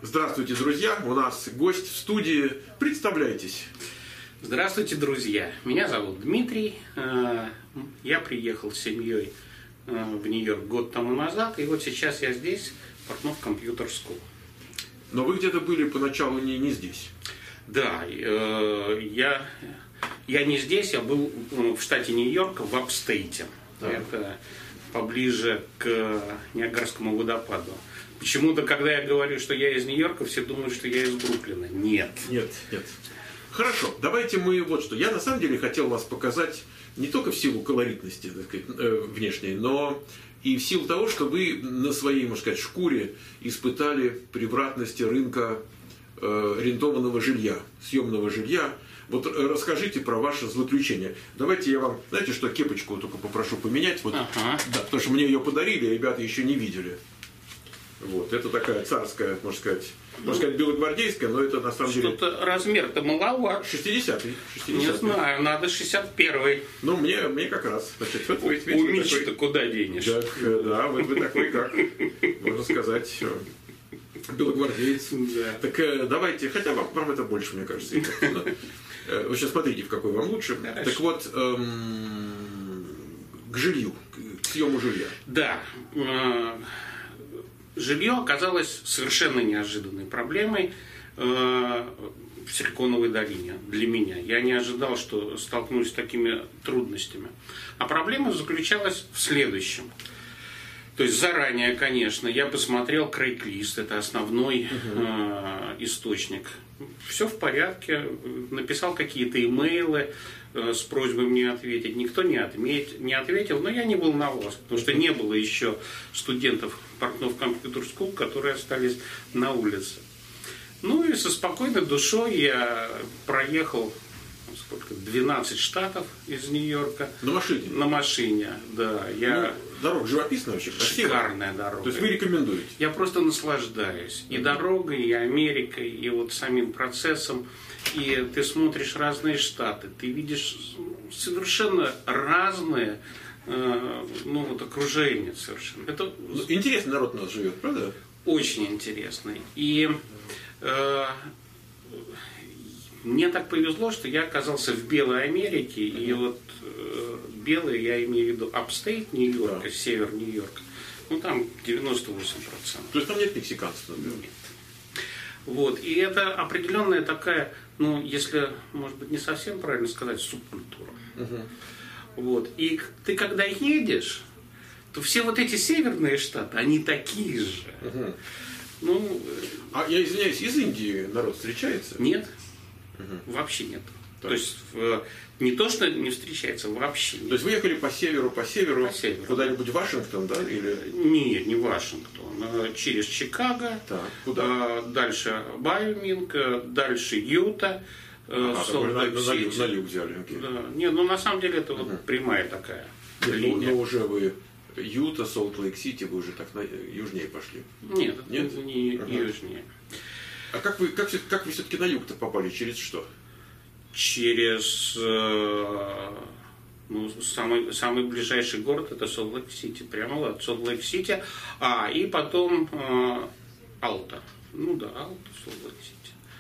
Здравствуйте, друзья! У нас гость в студии. Представляйтесь. Здравствуйте, друзья! Меня зовут Дмитрий. Я приехал с семьей в Нью-Йорк год тому назад, и вот сейчас я здесь, Портнов Computer School. Но вы где-то были поначалу не здесь. Да, я не здесь, я был в штате Нью-Йорк, в Апстейте. Да. Это поближе к Ниагарскому водопаду. Почему-то, когда я говорю, что я из Нью-Йорка, все думают, что я из Бруклина. Нет. Нет. Хорошо, давайте мы вот что. Я на самом деле хотел вас показать не только в силу колоритности, так сказать, внешней, но и в силу того, что вы на своей, можно сказать, шкуре испытали превратности рынка арендованного жилья, съемного жилья. Вот расскажите про ваше злоключение. Давайте я вам, знаете что, кепочку только попрошу поменять, вот, Ага. Да, потому что мне ее подарили, а ребята еще не видели. Вот, это такая царская, можно сказать, белогвардейская, но это на самом деле... Что-то размер-то маловат. 60-й. Не знаю, надо 61-й. Ну, мне как раз. Значит, вот вы, У Мичи-то куда денешь? Да, вы такой, как, можно сказать, белогвардеец. Да. Так давайте, хотя вам это больше, мне кажется. Вы сейчас смотрите, в какой вам лучше. Хорошо. Так вот, к жилью, к съему жилья. Да. Жилье оказалось совершенно неожиданной проблемой в Силиконовой долине для меня. Я не ожидал, что столкнусь с такими трудностями. А проблема заключалась в следующем. То есть заранее, конечно, я посмотрел Craigslist, это основной источник. Все в порядке, написал какие-то имейлы с просьбой мне ответить. Никто не ответил, но я не волновался, потому что не было еще студентов Портнов Computer School, которые остались на улице. Ну и со спокойной душой я проехал 12 штатов из Нью-Yorка. На машине? На машине, да. Дорога живописная вообще, красивая. Шикарная дорога. То есть вы рекомендуете? Я просто наслаждаюсь и дорогой, и Америкой, и вот самим процессом. И ты смотришь разные штаты, ты видишь совершенно разные окружения совершенно. Это интересный народ у нас живет, правда? очень интересно. И мне так повезло, что я оказался в Белой Америке, и вот белый, я имею в виду апстейт Нью-Йорка, да. Север Нью-Йорка, там 98%. То есть там нет мексиканцев, например? Нет. Вот, и это определенная такая, если, может быть, не совсем правильно сказать, субкультура. Вот, и ты когда едешь, то все вот эти северные штаты, они такие же. А я извиняюсь, из Индии народ встречается? Нет. Вообще нет. Так. То есть не то, что не встречается, вообще нет. То есть вы ехали по северу, куда-нибудь в Вашингтон, да? Или... Нет, не Вашингтон. Через Чикаго, так, куда? Дальше Вайоминг, дальше Юта, Солт-Лейк-Сити. На юг взяли. Да. Нет, на самом деле это вот прямая такая линия. Но уже вы Юта, Солт-Лейк-Сити, вы уже так южнее пошли. Нет, не южнее. А как вы все-таки на юг-то попали? Через что? Через самый ближайший город это Солт-Лейк-Сити. Прямо от Солт-Лейк-Сити. И потом Алта. Алта, Солт-Лейк-Сити.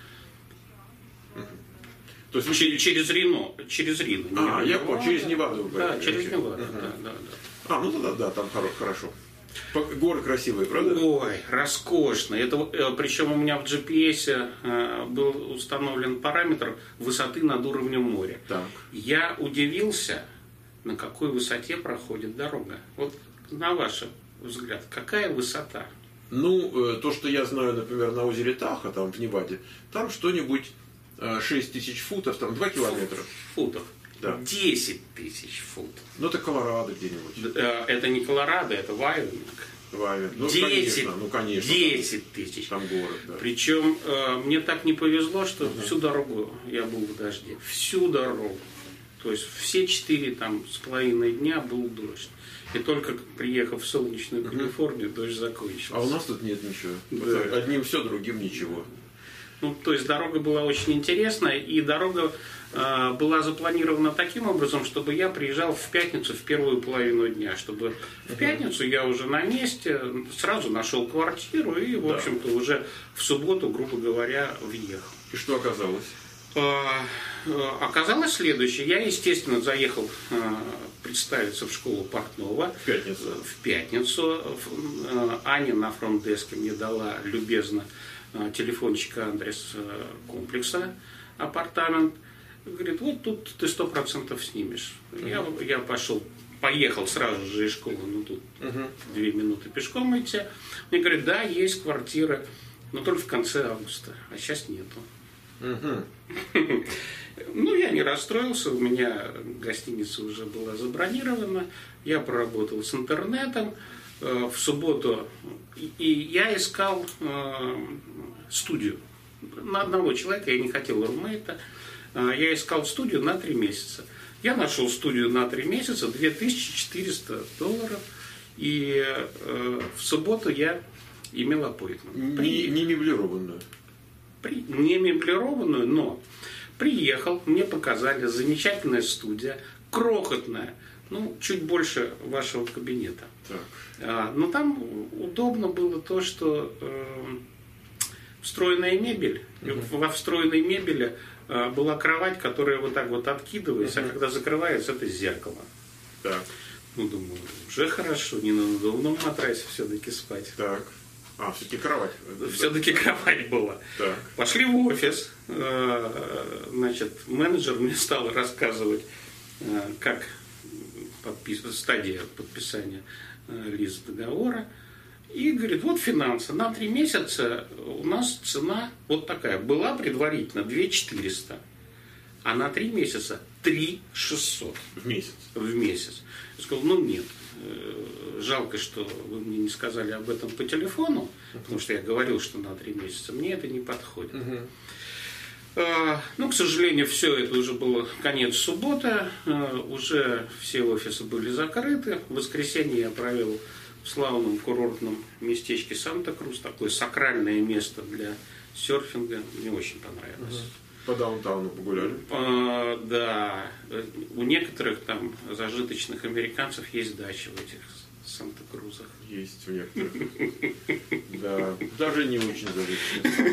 То есть через Рино. Я понял, через Неваду. Да, через Неваду, да. Да, там хорошо. Горы красивые, правда? Ой, роскошно. Причем у меня в GPS был установлен параметр высоты над уровнем моря. Так. Я удивился, на какой высоте проходит дорога. Вот на ваш взгляд, какая высота? То, что я знаю, например, на озере Тахо, там в Неваде, там что-нибудь 6 тысяч футов, там 2 километра. Футов. Да. 10 тысяч футов. Это Колорадо где-нибудь. Это не Колорадо, это Вайоминг. 10 тысяч. Там город, да. Причем мне так не повезло, что всю дорогу я был в дожде. Всю дорогу. То есть все 4,5 дня был дождь. И только приехав в солнечную Калифорнию, дождь закончился. А у нас тут нет ничего. Да. Одним все, другим ничего. Ну, то есть дорога была очень интересная, и дорога была запланирована таким образом, чтобы я приезжал в пятницу в первую половину дня, чтобы в пятницу я уже на месте, сразу нашел квартиру и, в общем-то, уже в субботу, грубо говоря, въехал. И что оказалось? Оказалось следующее. Я, естественно, заехал представиться в школу портного. В пятницу. В пятницу. Аня на фронт-деске мне дала любезно телефончик, адрес комплекса, апартамент. Говорит, вот тут ты 100% снимешь. Я поехал сразу же из школы, ну тут 2 минуты пешком идти. Мне говорят, да, есть квартира, но только в конце августа, а сейчас нету. Ну, я не расстроился, у меня гостиница уже была забронирована, я проработал с интернетом, в субботу, и я искал студию. На одного человека, я не хотел румейта, я искал студию на 3 месяца. Я нашел студию на 3 месяца, $2400, и в субботу я имел аппоинтмент. Не меблированную. Не меблированную, но приехал, мне показали, замечательная студия, крохотная, ну, чуть больше вашего кабинета. Но там удобно было то, что встроенная мебель, во встроенной мебели была кровать, которая вот так вот откидывается, а когда закрывается, это зеркало. Так. Ну, думаю, уже хорошо, не на надувном матрасе все-таки спать. Так. Все-таки кровать. Все-таки кровать была. Так. Пошли в офис. Значит, менеджер мне стал рассказывать, как стадия подписания лист договора. И говорит, вот финансы. На 3 месяца у нас цена вот такая. Была предварительно 2400, а на 3 месяца 3600. В месяц. В месяц. Я сказал, ну нет. Жалко, что вы мне не сказали об этом по телефону, потому что я говорил, что на 3 месяца. Мне это не подходит. Ну, к сожалению, все это уже было конец субботы. Уже все офисы были закрыты. В воскресенье я провел в славном курортном местечке Санта-Крус. Такое сакральное место для серфинга. Мне очень понравилось. По даунтауну погуляли? Да. У некоторых там зажиточных американцев есть дачи в этих Санта-Крузах. Есть у некоторых. Да. Даже не очень зажиточных.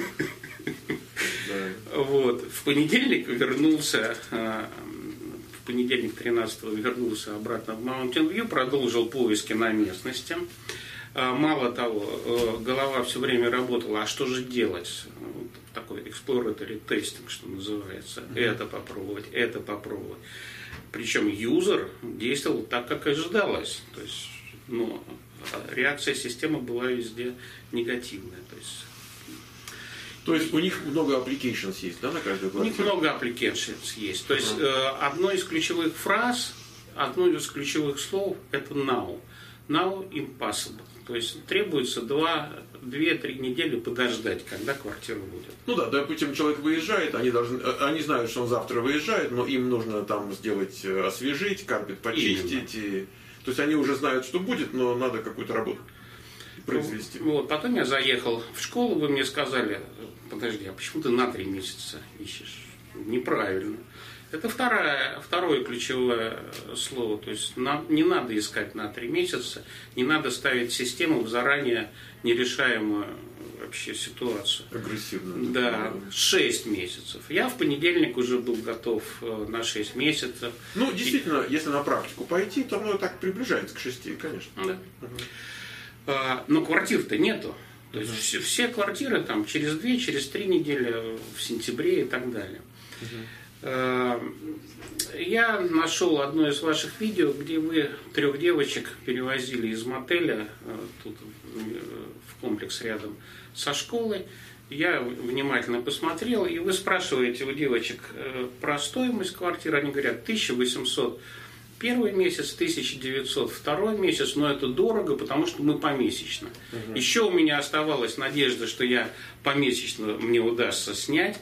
Вот. В понедельник вернулся, в понедельник 13-го вернулся обратно в Mountain View, продолжил поиски на местности. Мало того, голова все время работала, а что же делать? Такой exploratory testing, что называется. Это попробовать. Причем юзер действовал так, как и ожидалось. То есть, ну, реакция системы была везде негативная. То есть у них много applications есть, да, на каждую квартиру? У них много applications есть. То есть одно из ключевых фраз, одно из ключевых слов – это now. Now impossible. То есть требуется 2-3 недели подождать, когда квартира будет. Ну да, допустим, человек выезжает, они знают, что он завтра выезжает, но им нужно там сделать, освежить, карпет почистить. То есть они уже знают, что будет, но надо какую-то работу произвести. Вот, потом я заехал в школу, вы мне сказали, подожди, а почему ты на 3 месяца ищешь? Неправильно. Это второе ключевое слово. То есть не надо искать на 3 месяца, не надо ставить систему в заранее нерешаемую вообще ситуацию. Агрессивно. Да, 6 месяцев. Я в понедельник уже был готов на 6 месяцев. Ну, действительно, если на практику пойти, то оно так приближается к 6, конечно. Да. Но квартир-то нету. То есть все квартиры там через 2, через 3 недели, в сентябре и так далее. Я нашел одно из ваших видео, где вы 3 девочек перевозили из мотеля тут в комплекс рядом со школой. Я внимательно посмотрел, и вы спрашиваете у девочек про стоимость квартиры. Они говорят 1800 первый месяц, 1900 второй месяц, но это дорого, потому что мы помесячно. Еще у меня оставалась надежда, что я помесячно мне удастся снять.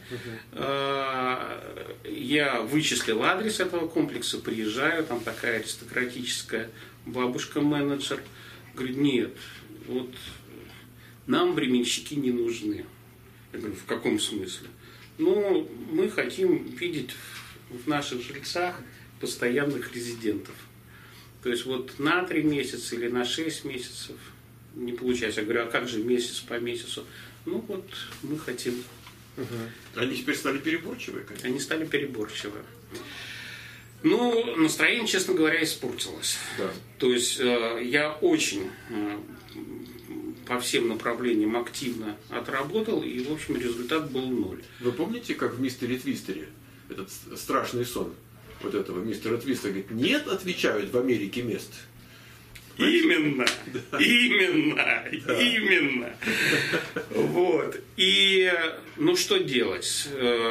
Я вычислил адрес этого комплекса, приезжаю, там такая аристократическая Я говорю, в каком смысле? Ну, мы хотим видеть в наших жильцах постоянных резидентов. То есть вот на 3 месяца или на 6 месяцев не получается. Я говорю, а как же месяц по месяцу? Ну вот мы хотим. Они теперь стали переборчивые, конечно. Они стали переборчивые. Ну, настроение, честно говоря, испортилось. Да. То есть я очень по всем направлениям активно отработал, и, в общем, результат был 0. Вы помните, как в «Мистере Твистере» этот страшный сон вот этого мистера Твистера говорит, нет, отвечают в Америке мест. Именно, именно. Вот. И, ну, что делать?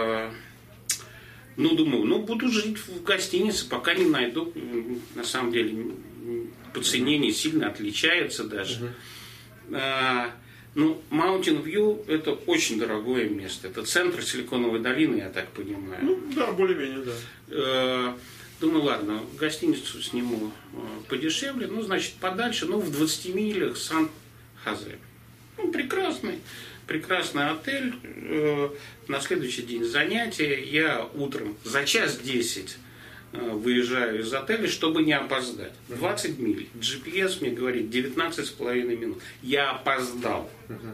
Ну, думаю, буду жить в гостинице, пока не найду. На самом деле, по цене не сильно отличается даже. Ну, Mountain View – это очень дорогое место. Это центр Силиконовой долины, я так понимаю. Ну, да, более-менее, да. Думаю, ладно, гостиницу сниму подешевле, ну, значит, подальше, ну, в 20 милях Сан-Хозе. Ну, прекрасный отель. На следующий день занятия. Я утром за 1:10 выезжаю из отеля, чтобы не опоздать. 20 миль. GPS мне говорит 19,5 минут. Я опоздал.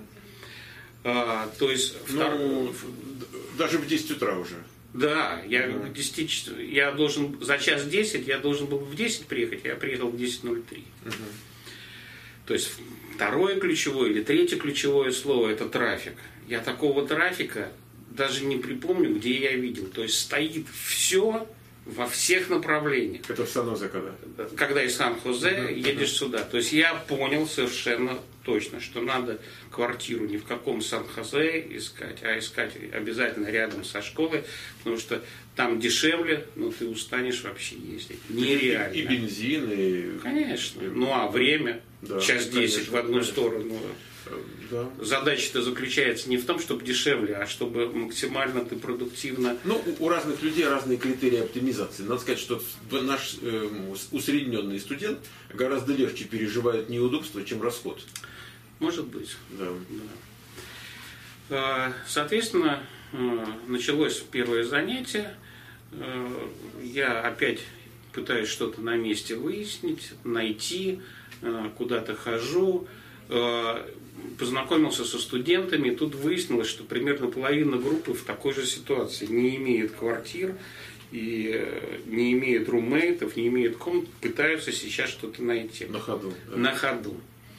То есть... Даже в 10 утра уже. Да, я должен за 1:10, я должен был в 10 приехать, я приехал в 10:03. То есть второе ключевое или третье ключевое слово – это трафик. Я такого трафика даже не припомню, где я видел. То есть стоит все во всех направлениях. Это в Сан-Хозе когда? Когда из Сан-Хозе едешь сюда. То есть я понял совершенно точно, что надо квартиру ни в каком Сан-Хозе искать, а искать обязательно рядом со школой, потому что там дешевле, но ты устанешь вообще ездить. Нереально. И бензин, и... Конечно. Ну а время, да, 1:10 в одну сторону. Да. Задача-то заключается не в том, чтобы дешевле, а чтобы максимально ты продуктивно... Ну, у разных людей разные критерии оптимизации. Надо сказать, что наш усредненный студент гораздо легче переживает неудобства, чем расход. Может быть. Да. Да. Соответственно, началось первое занятие. Я опять пытаюсь что-то на месте выяснить, найти, куда-то хожу. Познакомился со студентами, и тут выяснилось, что примерно половина группы в такой же ситуации. Не имеет квартир, и не имеет руммейтов, не имеет комнат, пытаются сейчас что-то найти. На ходу. Да. На ходу.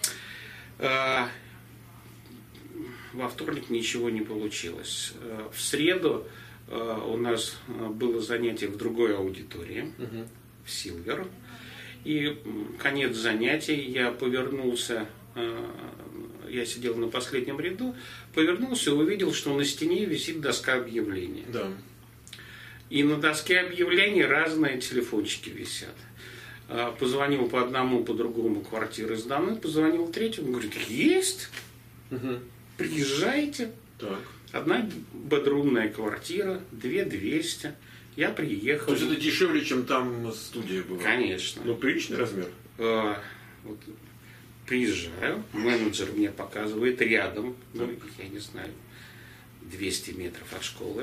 Во вторник ничего не получилось. В среду у нас было занятие в другой аудитории, в Силвер. И конец занятий, я повернулся, я сидел на последнем ряду, повернулся и увидел, что на стене висит доска объявлений. Да. И на доске объявлений разные телефончики висят. Позвонил по одному, по другому, квартиры сданы, позвонил третьему, говорит, есть, приезжайте. Так. Одна бедрумная квартира, 2200. Я приехал. То есть это дешевле, чем там студия была? Конечно. Ну, приличный размер. Вот, приезжаю, менеджер мне показывает рядом, ну, я не знаю, 200 метров от школы.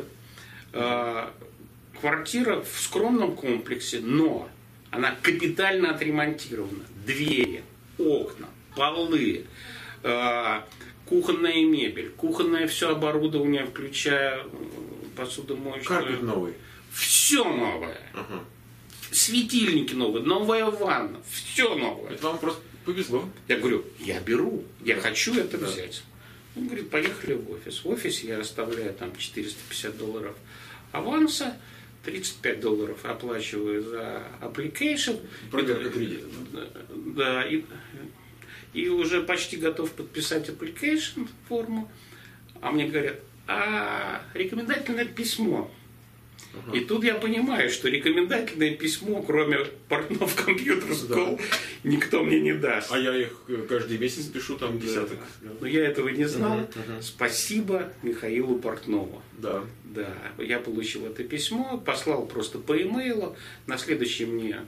Квартира в скромном комплексе, но она капитально отремонтирована. Двери, окна, полы, кухонная мебель, кухонное все оборудование, включая посудомоечную. Карпет новый. Все новое. Ага. Светильники новые, новая ванна, все новое. Это вам просто повезло. Я говорю, я беру, я хочу это взять. Он говорит, поехали в офис. В офисе я оставляю там $450 аванса, $35 оплачиваю за application. Проверка кредита. Да, и уже почти готов подписать application форму. А мне говорят, рекомендательное письмо. И тут я понимаю, что рекомендательное письмо, кроме Портнов Computer School, никто мне не даст. А я их каждый месяц пишу, там десяток. Но я этого не знал. Спасибо Михаилу Портнову. Да. Да, я получил это письмо, послал просто по имейлу. На следующий мне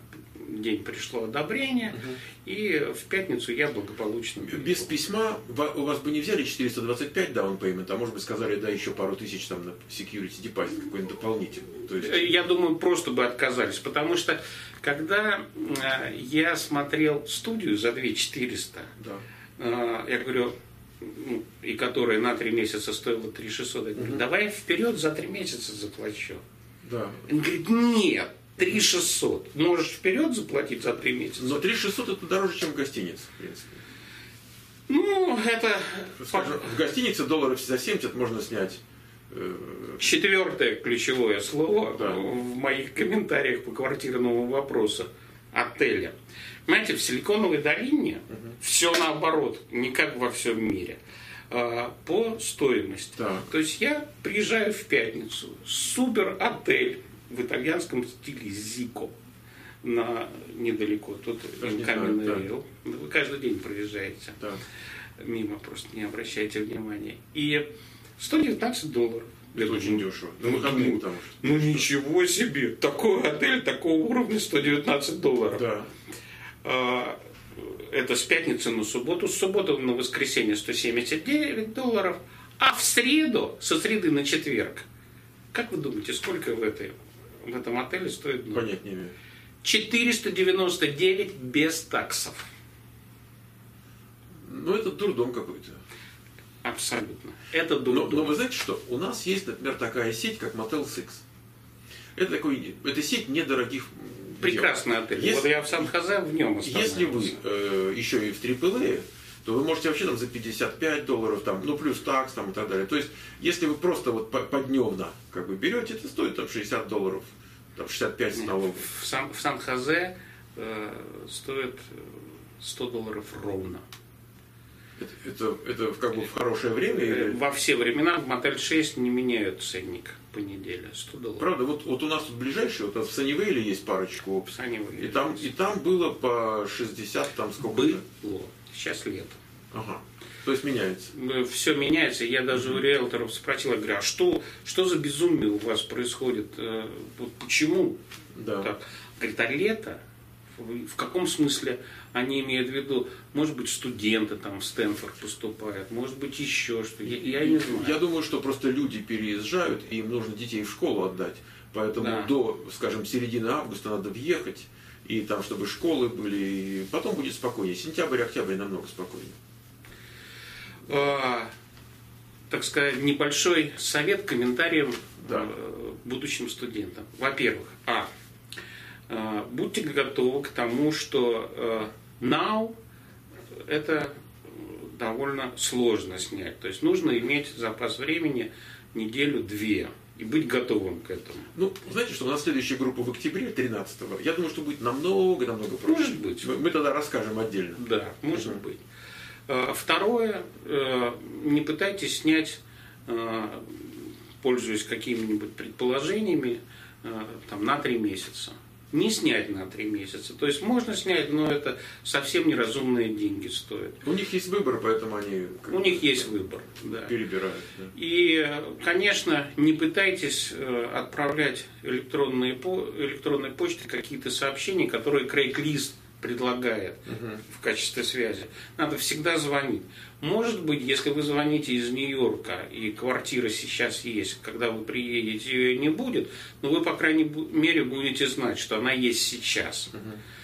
день пришло одобрение, и в пятницу я благополучно... Без письма у вас бы не взяли 425 down payment, а может быть сказали, да, еще пару тысяч там на security deposit какой-нибудь дополнительный. То есть... Я думаю, просто бы отказались, потому что когда я смотрел студию за 2400, да. Я говорю, и которая на 3 месяца стоила 3600, я говорю, давай я вперед за 3 месяца заплачу. Да. Он говорит, нет, 3600. Можешь вперед заплатить за 3 месяца. Но 3600 это дороже, чем в гостинице, в принципе. Ну, это... Скажем, в гостинице долларов за 70 можно снять. Четвертое ключевое слово да. в моих комментариях по квартирному вопросу. Отеля. Понимаете, в Силиконовой долине все наоборот, не как во всем мире. По стоимости. Так. То есть я приезжаю в пятницу, супер отель в итальянском стиле Зико недалеко, тут каменный рел. Вы каждый день проезжаете мимо, просто не обращайте внимания. И $119. Это очень дешево. На выходные, потому что. Ну ничего себе! Такой отель такого уровня $119. Да. Это с пятницы на субботу, с субботы на воскресенье $179, а в среду, со среды на четверг, как вы думаете, сколько в этом отеле стоит? Понять не имею. 499 без таксов. Ну, это дурдом какой-то. Абсолютно. Это дурдом. Но вы знаете что? У нас есть, например, такая сеть, как Motel Six. Это сеть недорогих. Прекрасный отель. Если, вот я в Сан-Хозе в нем останавливался. Если вы еще и в AAA, то вы можете вообще там за $55, там, ну плюс такс там, и так далее. То есть, если вы просто вот подневно как бы берете, это стоит там $60, там 65 с налогом. В Сан-Хозе стоит $100 ровно. Это как бы в хорошее время? Или... Во все времена в Мотель 6 не меняют ценник по неделе. $100. Правда, вот у нас тут ближайший, вот в Саннивейле есть парочку. В Саннивейле. И там было по 60, там сколько-то. Было. Сейчас лето. Ага. То есть меняется. Все меняется. Я даже у риэлторов спросил, я говорю, а что за безумие у вас происходит? Почему? Да. Так? Говорит, а лето? В каком смысле они имеют в виду? Может быть, студенты там в Стэнфорд поступают, может быть, еще что. Я не знаю. Я думаю, что просто люди переезжают, и им нужно детей в школу отдать. Поэтому до, скажем, середины августа надо въехать, и там, чтобы школы были, и потом будет спокойнее. Сентябрь, октябрь намного спокойнее. Так сказать, небольшой совет комментариям будущим студентам. Во-первых, будьте готовы к тому, что now это довольно сложно снять. То есть нужно иметь запас времени неделю-две и быть готовым к этому. Ну, знаете, что у нас следующая группа в октябре, 13-го. Я думаю, что будет намного проще. Может быть. Мы тогда расскажем отдельно. Да, может быть. Второе, не пытайтесь снять, пользуясь какими-нибудь предположениями, там, на 3 месяца. Не снять на 3 месяца. То есть можно снять, но это совсем неразумные деньги стоят. У них есть выбор, поэтому они есть выбор, да. Перебирают. Да. И, конечно, не пытайтесь отправлять электронной почтой какие-то сообщения, которые Craigslist предлагает в качестве связи. Надо всегда звонить. Может быть, если вы звоните из Нью-Йорка, и квартира сейчас есть, когда вы приедете, ее не будет, но вы, по крайней мере, будете знать, что она есть сейчас.